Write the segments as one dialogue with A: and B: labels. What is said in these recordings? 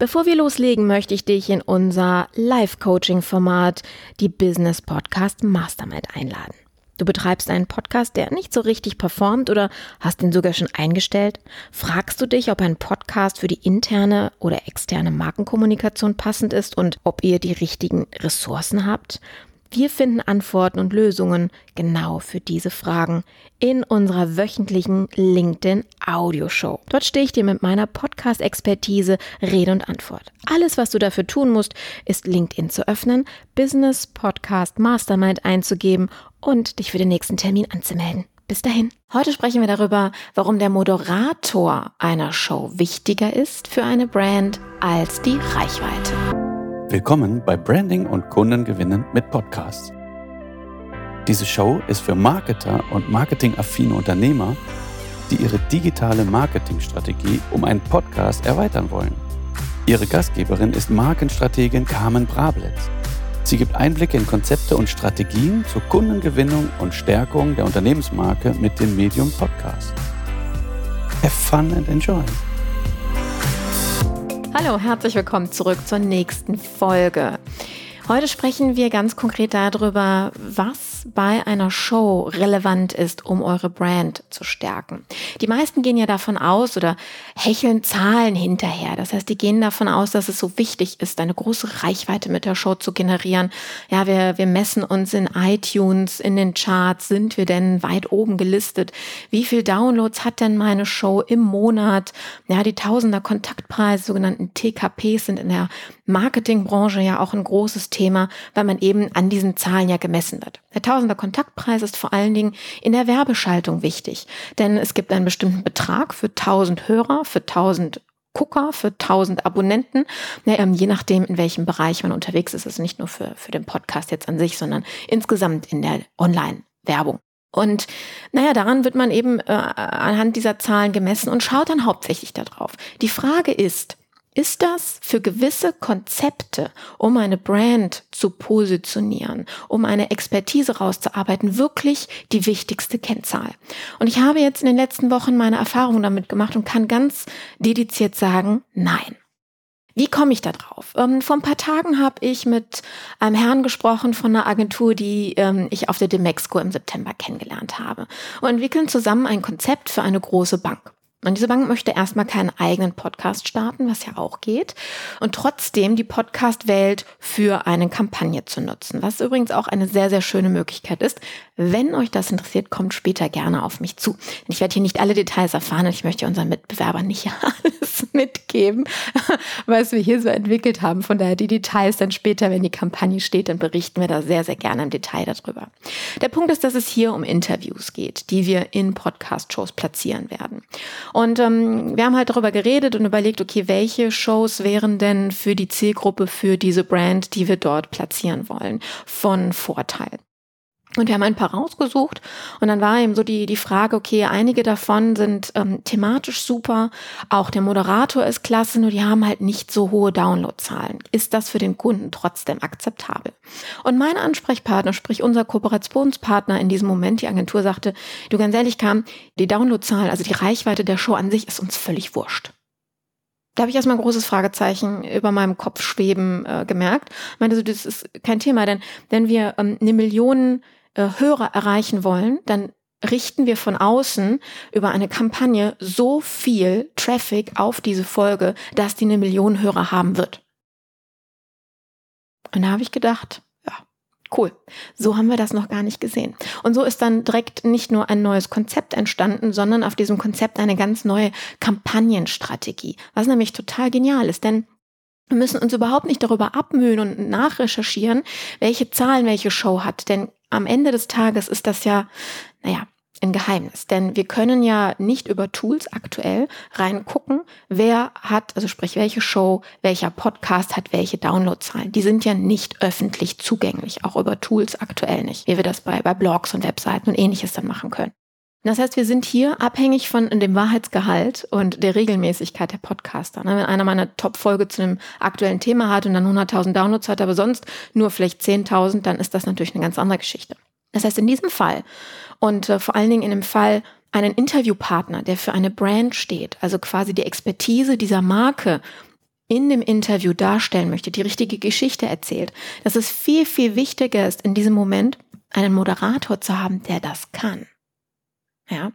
A: Bevor wir loslegen, möchte ich dich in unser Live-Coaching-Format, die Business Podcast Mastermind, einladen. Du betreibst einen Podcast, der nicht so richtig performt oder hast ihn sogar schon eingestellt? Fragst du dich, ob ein Podcast für die interne oder externe Markenkommunikation passend ist und ob ihr die richtigen Ressourcen habt? Wir finden Antworten und Lösungen genau für diese Fragen in unserer wöchentlichen LinkedIn-Audioshow. Dort stehe ich dir mit meiner Podcast-Expertise Rede und Antwort. Alles, was du dafür tun musst, ist LinkedIn zu öffnen, Business Podcast Mastermind einzugeben und dich für den nächsten Termin anzumelden. Bis dahin. Heute sprechen wir darüber, warum der Moderator einer Show wichtiger ist für eine Brand als die Reichweite.
B: Willkommen bei Branding und Kundengewinnen mit Podcasts. Diese Show ist für Marketer und marketingaffine Unternehmer, die ihre digitale Marketingstrategie um einen Podcast erweitern wollen. Ihre Gastgeberin ist Markenstrategin Carmen Brablitz. Sie gibt Einblicke in Konzepte und Strategien zur Kundengewinnung und Stärkung der Unternehmensmarke mit dem Medium Podcast. Have fun and enjoy!
A: Hallo, herzlich willkommen zurück zur nächsten Folge. Heute sprechen wir ganz konkret darüber, was bei einer Show relevant ist, um eure Brand zu stärken. Die meisten gehen ja davon aus oder hecheln Zahlen hinterher. Das heißt, die gehen davon aus, dass es so wichtig ist, eine große Reichweite mit der Show zu generieren. Ja, wir messen uns in iTunes, in den Charts, sind wir denn weit oben gelistet? Wie viel Downloads hat denn meine Show im Monat? Ja, die Tausender Kontaktpreise, sogenannten TKPs, sind in der Marketingbranche ja auch ein großes Thema, weil man eben an diesen Zahlen ja gemessen wird. Der Tausender Kontaktpreis ist vor allen Dingen in der Werbeschaltung wichtig, denn es gibt einen bestimmten Betrag für 1000 Hörer, für 1000 Gucker, für 1000 Abonnenten, je nachdem, in welchem Bereich man unterwegs ist. Also nicht nur für den Podcast jetzt an sich, sondern insgesamt in der Online-Werbung. Und daran wird man eben anhand dieser Zahlen gemessen und schaut dann hauptsächlich darauf. Die Frage ist das für gewisse Konzepte, um eine Brand zu positionieren, um eine Expertise rauszuarbeiten, wirklich die wichtigste Kennzahl? Und ich habe jetzt in den letzten Wochen meine Erfahrungen damit gemacht und kann ganz dediziert sagen, nein. Wie komme ich da drauf? Vor ein paar Tagen habe ich mit einem Herrn gesprochen von einer Agentur, die ich auf der Demexco im September kennengelernt habe, und entwickeln zusammen ein Konzept für eine große Bank. Und diese Bank möchte erstmal keinen eigenen Podcast starten, was ja auch geht, und trotzdem die Podcast-Welt für eine Kampagne zu nutzen, was übrigens auch eine sehr, sehr schöne Möglichkeit ist. Wenn euch das interessiert, kommt später gerne auf mich zu. Ich werde hier nicht alle Details erfahren und ich möchte unseren Mitbewerbern nicht alles mitgeben, was wir hier so entwickelt haben. Von daher die Details dann später, wenn die Kampagne steht, dann berichten wir da sehr, sehr gerne im Detail darüber. Der Punkt ist, dass es hier um Interviews geht, die wir in Podcast-Shows platzieren werden. Und wir haben halt darüber geredet und überlegt, okay, welche Shows wären denn für die Zielgruppe, für diese Brand, die wir dort platzieren wollen, von Vorteil. Und wir haben ein paar rausgesucht und dann war eben so die Frage, okay, einige davon sind thematisch super, auch der Moderator ist klasse, nur die haben halt nicht so hohe Downloadzahlen. Ist das für den Kunden trotzdem akzeptabel? Und mein Ansprechpartner, sprich unser Kooperationspartner in diesem Moment, die Agentur, sagte, du, ganz ehrlich, Carmen, die Downloadzahlen, also die Reichweite der Show an sich ist uns völlig wurscht. Da habe ich erstmal ein großes Fragezeichen über meinem Kopf schweben gemerkt. Ich meinte, das ist kein Thema, denn wenn wir 1 Million Hörer erreichen wollen, dann richten wir von außen über eine Kampagne so viel Traffic auf diese Folge, dass die 1 Million Hörer haben wird. Und da habe ich gedacht, ja, cool, so haben wir das noch gar nicht gesehen. Und so ist dann direkt nicht nur ein neues Konzept entstanden, sondern auf diesem Konzept eine ganz neue Kampagnenstrategie, was nämlich total genial ist, denn wir müssen uns überhaupt nicht darüber abmühen und nachrecherchieren, welche Zahlen welche Show hat, denn am Ende des Tages ist das ja, ein Geheimnis, denn wir können ja nicht über Tools aktuell reingucken, wer hat, also sprich welche Show, welcher Podcast hat welche Downloadzahlen. Die sind ja nicht öffentlich zugänglich, auch über Tools aktuell nicht, wie wir das bei Blogs und Webseiten und Ähnliches dann machen können. Das heißt, wir sind hier abhängig von dem Wahrheitsgehalt und der Regelmäßigkeit der Podcaster. Wenn einer mal eine Top-Folge zu einem aktuellen Thema hat und dann 100.000 Downloads hat, aber sonst nur vielleicht 10.000, dann ist das natürlich eine ganz andere Geschichte. Das heißt, in diesem Fall und vor allen Dingen in dem Fall einen Interviewpartner, der für eine Brand steht, also quasi die Expertise dieser Marke in dem Interview darstellen möchte, die richtige Geschichte erzählt, dass es viel, viel wichtiger ist, in diesem Moment einen Moderator zu haben, der das kann. Ja,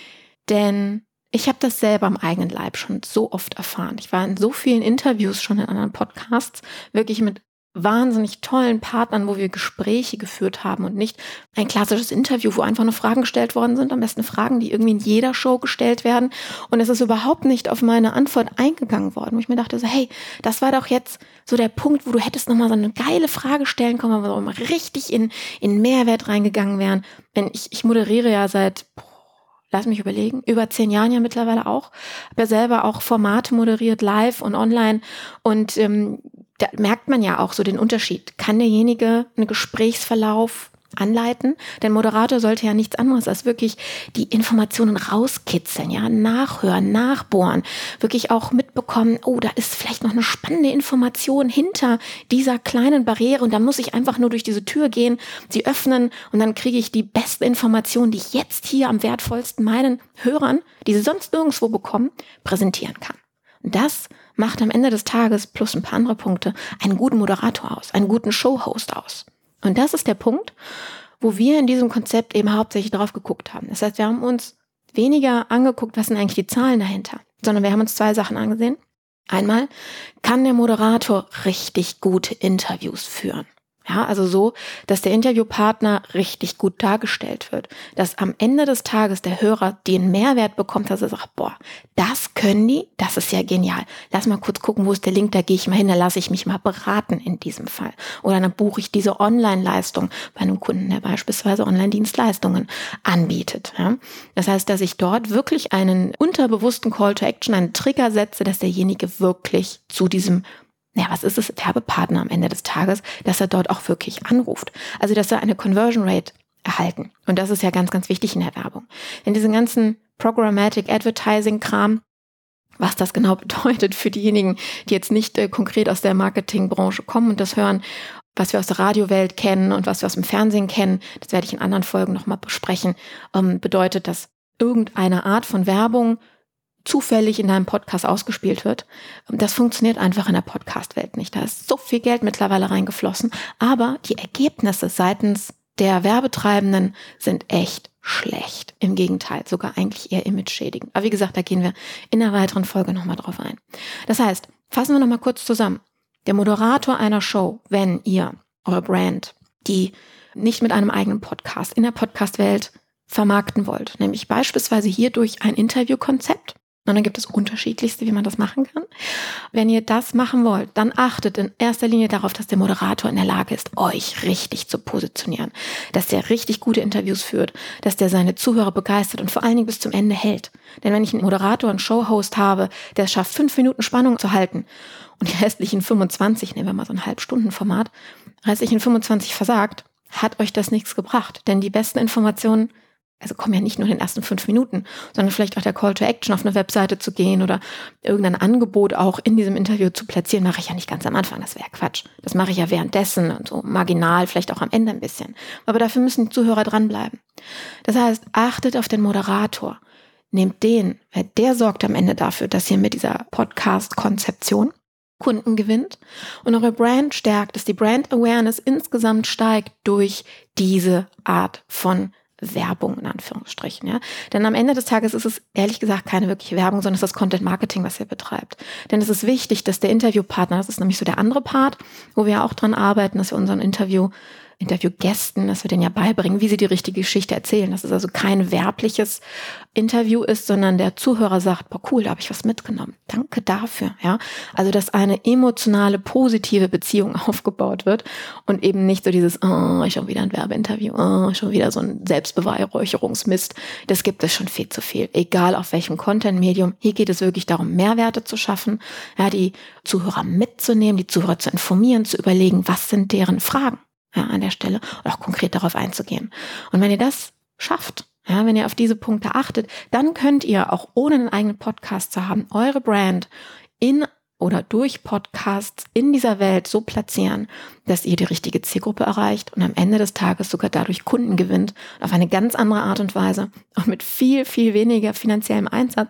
A: denn ich habe das selber am eigenen Leib schon so oft erfahren. Ich war in so vielen Interviews schon in anderen Podcasts, wirklich mit wahnsinnig tollen Partnern, wo wir Gespräche geführt haben und nicht ein klassisches Interview, wo einfach nur Fragen gestellt worden sind, am besten Fragen, die irgendwie in jeder Show gestellt werden. Und es ist überhaupt nicht auf meine Antwort eingegangen worden, wo ich mir dachte, so, hey, das war doch jetzt so der Punkt, wo du hättest nochmal so eine geile Frage stellen können, wo wir mal richtig in Mehrwert reingegangen wären. Denn ich moderiere ja seit, lass mich überlegen, über 10 Jahren ja mittlerweile auch. Habe ja selber auch Formate moderiert, live und online. Und da merkt man ja auch so den Unterschied. Kann derjenige einen Gesprächsverlauf anleiten? Der Moderator sollte ja nichts anderes als wirklich die Informationen rauskitzeln, ja, nachhören, nachbohren, wirklich auch mitbekommen, oh, da ist vielleicht noch eine spannende Information hinter dieser kleinen Barriere und da muss ich einfach nur durch diese Tür gehen, sie öffnen und dann kriege ich die beste Information, die ich jetzt hier am wertvollsten meinen Hörern, die sie sonst nirgendwo bekommen, präsentieren kann. Und das macht am Ende des Tages plus ein paar andere Punkte einen guten Moderator aus, einen guten Showhost aus. Und das ist der Punkt, wo wir in diesem Konzept eben hauptsächlich drauf geguckt haben. Das heißt, wir haben uns weniger angeguckt, was sind eigentlich die Zahlen dahinter, sondern wir haben uns 2 Sachen angesehen. Einmal, kann der Moderator richtig gute Interviews führen? Ja, also so, dass der Interviewpartner richtig gut dargestellt wird. Dass am Ende des Tages der Hörer den Mehrwert bekommt, dass er sagt, boah, das können die, das ist ja genial. Lass mal kurz gucken, wo ist der Link, da gehe ich mal hin, da lasse ich mich mal beraten in diesem Fall. Oder dann buche ich diese Online-Leistung bei einem Kunden, der beispielsweise Online-Dienstleistungen anbietet. Ja? Das heißt, dass ich dort wirklich einen unterbewussten Call to Action, einen Trigger setze, dass derjenige wirklich zu diesem was ist es, Werbepartner am Ende des Tages, dass er dort auch wirklich anruft. Also, dass er eine Conversion Rate erhalten. Und das ist ja ganz, ganz wichtig in der Werbung. Denn diesen ganzen Programmatic Advertising-Kram, was das genau bedeutet für diejenigen, die jetzt nicht konkret aus der Marketingbranche kommen und das hören, was wir aus der Radiowelt kennen und was wir aus dem Fernsehen kennen, das werde ich in anderen Folgen nochmal besprechen, bedeutet, dass irgendeine Art von Werbung zufällig in deinem Podcast ausgespielt wird. Das funktioniert einfach in der Podcast-Welt nicht. Da ist so viel Geld mittlerweile reingeflossen, aber die Ergebnisse seitens der Werbetreibenden sind echt schlecht. Im Gegenteil, sogar eigentlich eher image-schädigend. Aber wie gesagt, da gehen wir in einer weiteren Folge nochmal drauf ein. Das heißt, fassen wir nochmal kurz zusammen. Der Moderator einer Show, wenn ihr eure Brand, die nicht mit einem eigenen Podcast in der Podcast-Welt vermarkten wollt, nämlich beispielsweise hier durch ein Interviewkonzept, und dann gibt es unterschiedlichste, wie man das machen kann. Wenn ihr das machen wollt, dann achtet in erster Linie darauf, dass der Moderator in der Lage ist, euch richtig zu positionieren. Dass der richtig gute Interviews führt, dass der seine Zuhörer begeistert und vor allen Dingen bis zum Ende hält. Denn wenn ich einen Moderator, einen Showhost habe, der es schafft, 5 Minuten Spannung zu halten und die restlichen 25, nehmen wir mal so ein Halbstundenformat, restlichen 25 versagt, hat euch das nichts gebracht. Denn die besten Informationen kommen ja nicht nur in den ersten 5 Minuten, sondern vielleicht auch der Call to Action auf eine Webseite zu gehen oder irgendein Angebot auch in diesem Interview zu platzieren, mache ich ja nicht ganz am Anfang, das wäre Quatsch. Das mache ich ja währenddessen und so marginal, vielleicht auch am Ende ein bisschen. Aber dafür müssen die Zuhörer dranbleiben. Das heißt, achtet auf den Moderator. Nehmt den, weil der sorgt am Ende dafür, dass ihr mit dieser Podcast-Konzeption Kunden gewinnt und eure Brand stärkt, dass die Brand Awareness insgesamt steigt durch diese Art von Werbung in Anführungsstrichen, ja. Denn am Ende des Tages ist es ehrlich gesagt keine wirkliche Werbung, sondern es ist das Content Marketing, was ihr betreibt. Denn es ist wichtig, dass der Interviewpartner, das ist nämlich so der andere Part, wo wir auch dran arbeiten, dass wir unseren Interviewgästen, dass wir denen ja beibringen, wie sie die richtige Geschichte erzählen. Dass es also kein werbliches Interview ist, sondern der Zuhörer sagt, boah cool, da habe ich was mitgenommen. Danke dafür. Ja, also dass eine emotionale, positive Beziehung aufgebaut wird und eben nicht so dieses, oh, schon wieder ein Werbeinterview, oh, schon wieder so ein Selbstbeweihräucherungsmist. Das gibt es schon viel zu viel. Egal auf welchem Content-Medium. Hier geht es wirklich darum, Mehrwerte zu schaffen, ja, die Zuhörer mitzunehmen, die Zuhörer zu informieren, zu überlegen, was sind deren Fragen. Ja, an der Stelle und auch konkret darauf einzugehen. Und wenn ihr das schafft, ja, wenn ihr auf diese Punkte achtet, dann könnt ihr auch ohne einen eigenen Podcast zu haben, eure Brand in oder durch Podcasts in dieser Welt so platzieren, dass ihr die richtige Zielgruppe erreicht und am Ende des Tages sogar dadurch Kunden gewinnt, auf eine ganz andere Art und Weise und mit viel, viel weniger finanziellem Einsatz,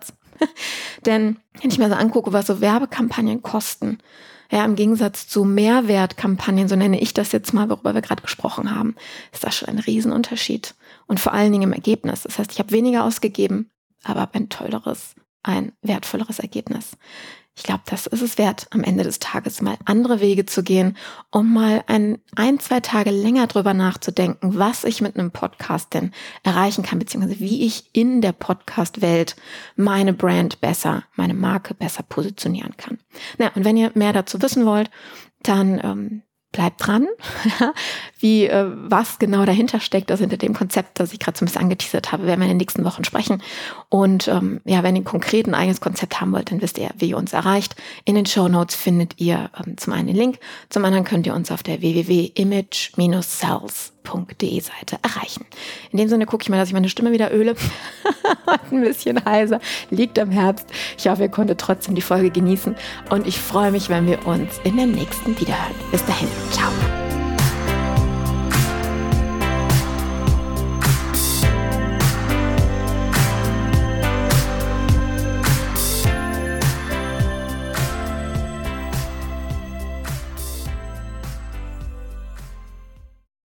A: Denn wenn ich mir so angucke, was so Werbekampagnen kosten, ja, im Gegensatz zu Mehrwertkampagnen, so nenne ich das jetzt mal, worüber wir gerade gesprochen haben, ist das schon ein Riesenunterschied. Und vor allen Dingen im Ergebnis. Das heißt, ich habe weniger ausgegeben, aber habe ein tolleres, ein wertvolleres Ergebnis. Ich glaube, das ist es wert, am Ende des Tages mal andere Wege zu gehen, um mal ein, 2 Tage länger drüber nachzudenken, was ich mit einem Podcast denn erreichen kann, beziehungsweise wie ich in der Podcast-Welt meine Brand besser, meine Marke besser positionieren kann. Na, und wenn ihr mehr dazu wissen wollt, dann bleibt dran, was genau dahinter steckt, also hinter dem Konzept, das ich gerade so ein bisschen angeteasert habe, werden wir in den nächsten Wochen sprechen. Und wenn ihr konkret ein eigenes Konzept haben wollt, dann wisst ihr, wie ihr uns erreicht. In den Shownotes findet ihr zum einen den Link, zum anderen könnt ihr uns auf der www.image-cells.de Seite erreichen. In dem Sinne gucke ich mal, dass ich meine Stimme wieder öle. Ein bisschen heiser, liegt am Herbst. Ich hoffe, ihr konntet trotzdem die Folge genießen und ich freue mich, wenn wir uns in der nächsten wiederhören. Bis dahin, ciao.